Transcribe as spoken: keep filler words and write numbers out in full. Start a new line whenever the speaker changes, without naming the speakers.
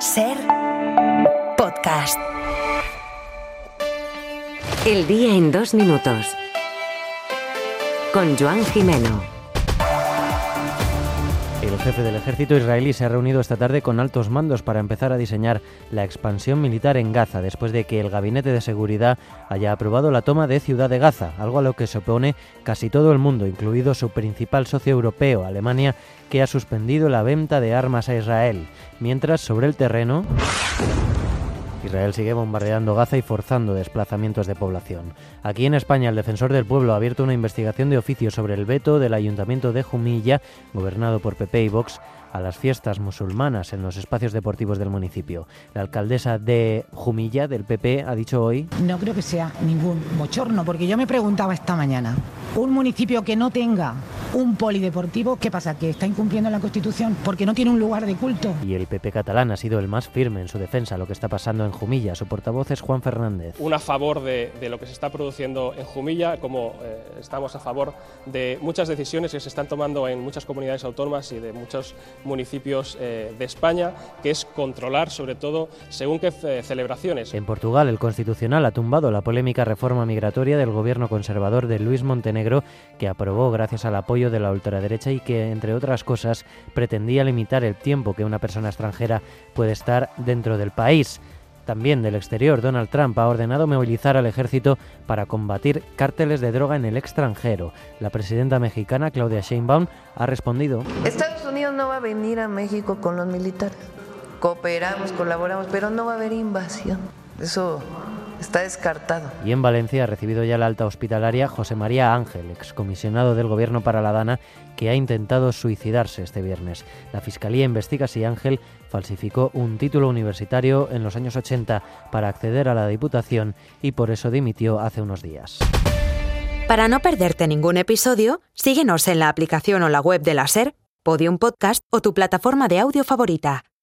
Ser podcast. El día en dos minutos. Con Joan Jimeno.
El jefe del ejército israelí se ha reunido esta tarde con altos mandos para empezar a diseñar la expansión militar en Gaza, después de que el Gabinete de Seguridad haya aprobado la toma de Ciudad de Gaza, algo a lo que se opone casi todo el mundo, incluido su principal socio europeo, Alemania, que ha suspendido la venta de armas a Israel. Mientras, sobre el terreno, Israel sigue bombardeando Gaza y forzando desplazamientos de población. Aquí en España, el Defensor del Pueblo ha abierto una investigación de oficio sobre el veto del Ayuntamiento de Jumilla, gobernado por P P y Vox, a las fiestas musulmanas en los espacios deportivos del municipio. La alcaldesa de Jumilla, del P P, ha dicho hoy:
no creo que sea ningún bochorno, porque yo me preguntaba esta mañana, un municipio que no tenga un polideportivo, ¿qué pasa? ¿Que está incumpliendo la Constitución? Porque no tiene un lugar de culto.
Y el P P catalán ha sido el más firme en su defensa a lo que está pasando en Jumilla. Su portavoz es Juan Fernández.
Un a favor de, de lo que se está produciendo en Jumilla, como eh, estamos a favor de muchas decisiones que se están tomando en muchas comunidades autónomas y de muchos municipios eh, de España, que es controlar sobre todo según qué eh, celebraciones.
En Portugal, el Constitucional ha tumbado la polémica reforma migratoria del gobierno conservador de Luís Montenegro, que aprobó gracias al apoyo de la ultraderecha y que, entre otras cosas, pretendía limitar el tiempo que una persona extranjera puede estar dentro del país. También del exterior, Donald Trump ha ordenado movilizar al ejército para combatir cárteles de droga en el extranjero. La presidenta mexicana, Claudia Sheinbaum, ha respondido:
Estados Unidos no va a venir a México con los militares. Cooperamos, colaboramos, pero no va a haber invasión. Eso está descartado.
Y en Valencia ha recibido ya la alta hospitalaria José María Ángel, excomisionado del Gobierno para la Dana, que ha intentado suicidarse este viernes. La Fiscalía investiga si Ángel falsificó un título universitario en los años ochenta para acceder a la Diputación y por eso dimitió hace unos días.
Para no perderte ningún episodio, síguenos en la aplicación o la web de la Ser, Podium Podcast o tu plataforma de audio favorita.